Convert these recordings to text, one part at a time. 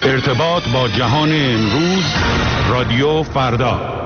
ارتباط با جهان امروز، رادیو فردا.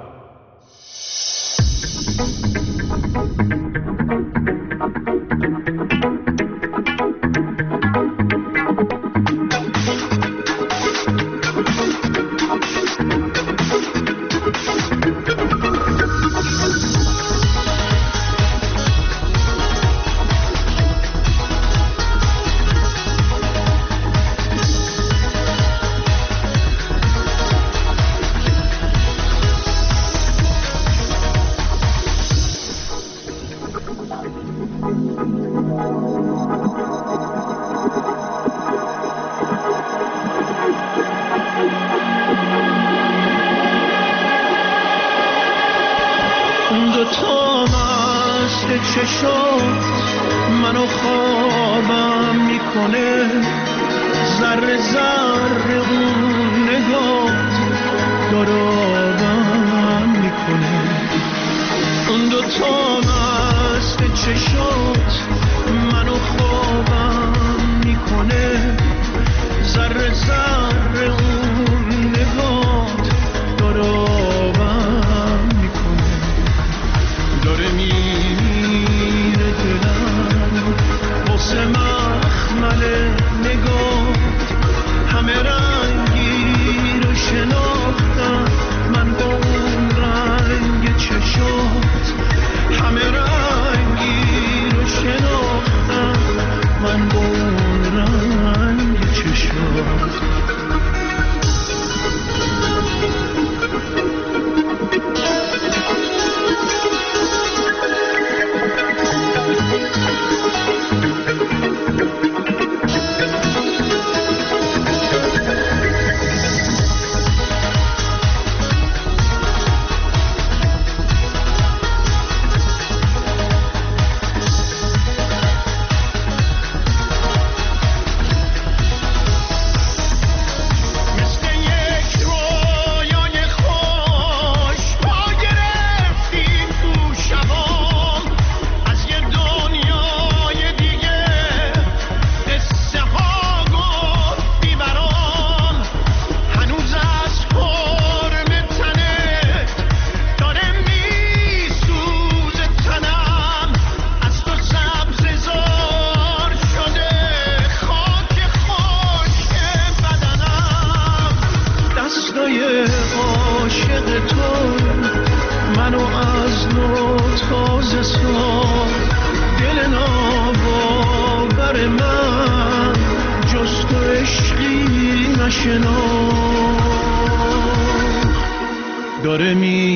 داره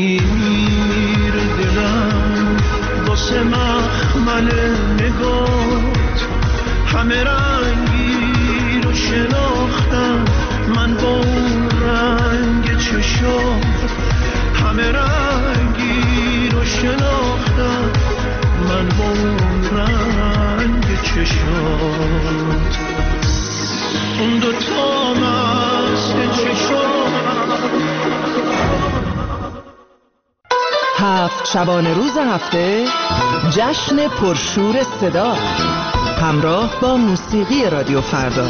میره دلم واسه مخمل نگات، همه رنگی رو شناختم من با اون رنگ چشات، همه رنگی رو شناختم من با اون رنگ چشات. اون دوتا مست چشات. هفت شبانه روز هفته جشن پرشور صدا همراه با موسیقی رادیو فردا.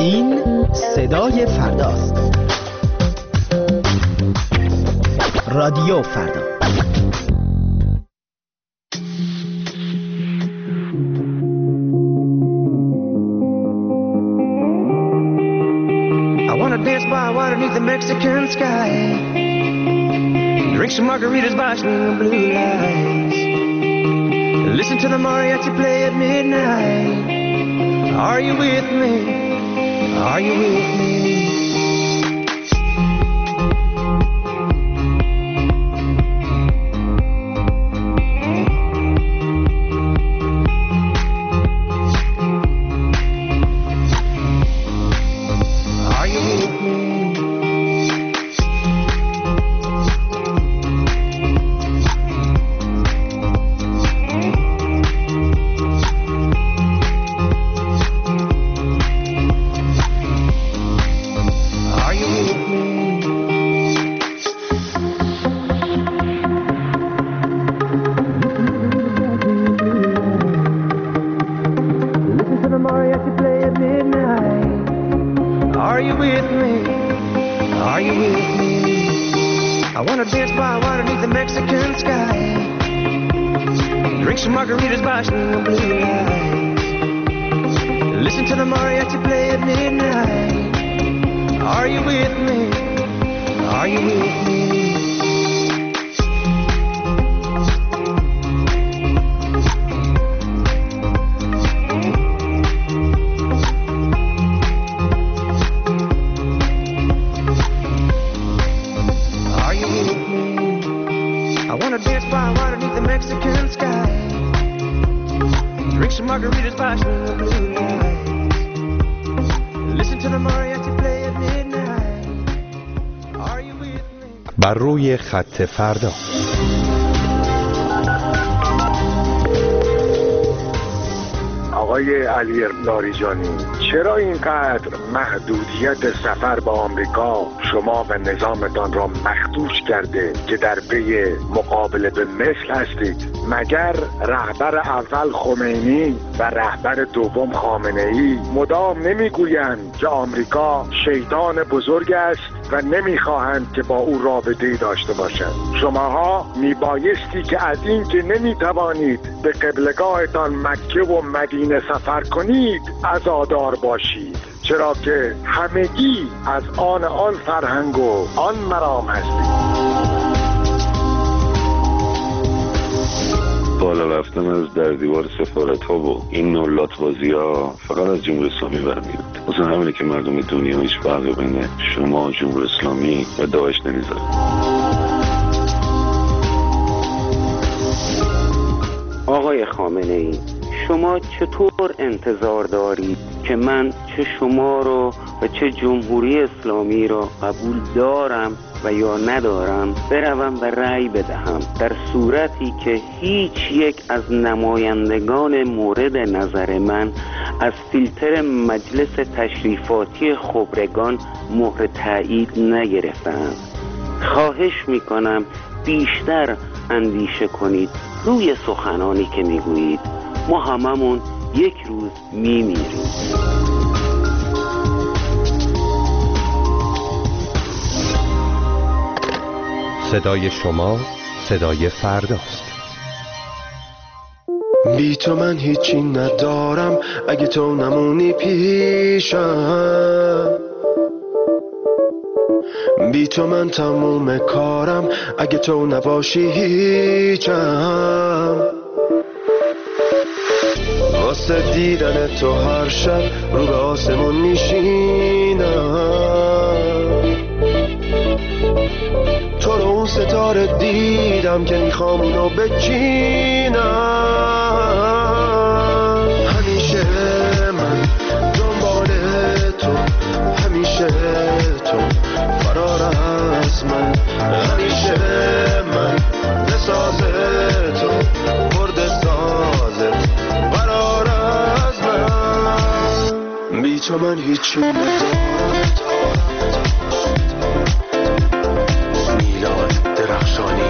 این صدای فرداست. رادیو فردا. I wanna dance by water beneath the Mexican sky, drink some margaritas by some blue lights, listen to the mariachi play at midnight. Are you with me? Are you with me? بر روی خط فردا. آقای علی لاریجانی، چرا اینقدر محدودیت سفر به آمریکا شما و نظامتان را مخدوش کرده که در پی مقابله به مثل هستید؟ مگر رهبر اول خمینی و رهبر دوم خامنه‌ای مدام نمیگویند که آمریکا شیطان بزرگ است و نمیخواهند که با او رابطه‌ای داشته باشند؟ شماها میبایستی که از این که نمیتوانید به قبلگاهتان مکه و مدینه سفر کنید عزادار باشید، چرا که همگی از آن فرهنگ و آن مرام هستید. بالا رفتن از در دیوار سفارت ها و این نولات بازی ها فقط از جمهوری اسلامی برمیاد. اصلا همینه که مردم دنیا هیچ فرقی بین شما جمهوری اسلامی و داعش نمیذاره. آقای خامنه ای، شما چطور انتظار دارید که من چه شما رو و چه جمهوری اسلامی رو قبول دارم و یا ندارم بروم و رأی بدهم، در صورتی که هیچ یک از نمایندگان مورد نظر من از فیلتر مجلس تشریفاتی خبرگان مهر تایید نگرفتند؟ خواهش میکنم بیشتر اندیشه کنید روی سخنانی که میگویید. ما هممون یک روز میمیریم. صدای شما صدای فرداست. بی تو من هیچی ندارم اگه تو نمونی پیشم، بی تو من تموم کارم اگه تو نباشی هیچم. واسه دیدن تو هر شب رو به آسمون میشینم، تو رو اون ستاره دیدم که میخوام اونو بچینم. همیشه من دنبال تو، همیشه تو فرار از من، همیشه من بساز تو برد سازت فرار از من. بی تو من هیچی ندارم. میلاد درخشانی.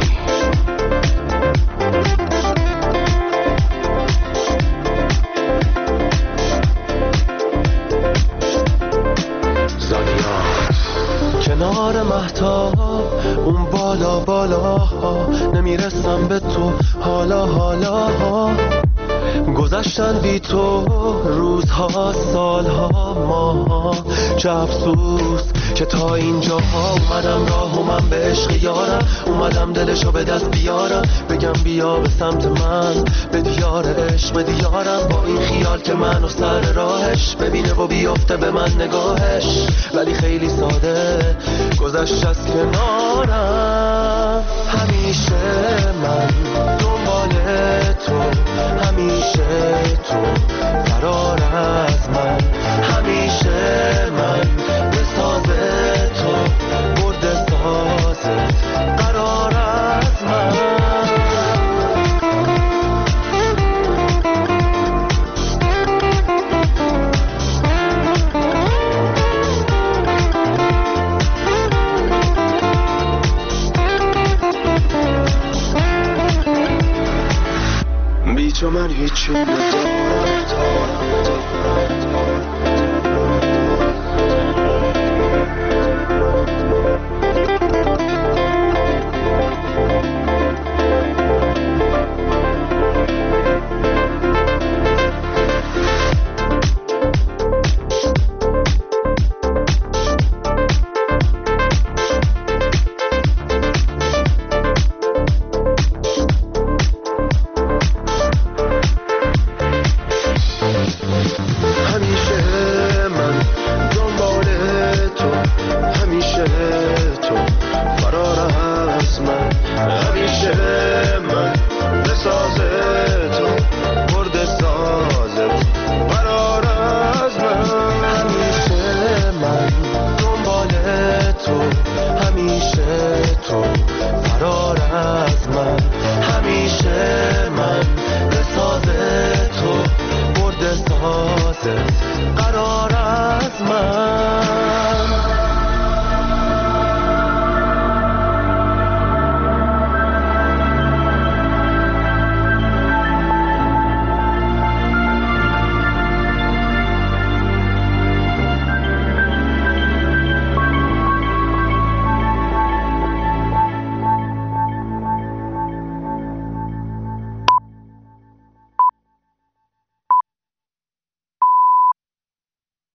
کنار مهتاب اون بالا بالاها نمیرسم به تو حالا گذشتن بی تو روزها سالها ماها چه افسوس که تا اینجاها اومدم راه و من به عشق یارم اومدم دلشو به دست بیارم بگم بیا به سمت من به دیار عشق به دیارم با این خیال که منو سر راهش ببینه و بیفته به من نگاهش ولی خیلی ساده گذشت از کنارم همیشه من دنبال تو همیشه تو فرار از من همیشه من به ساز تو برد ساز قرار از من بی تو من هیچی ندارم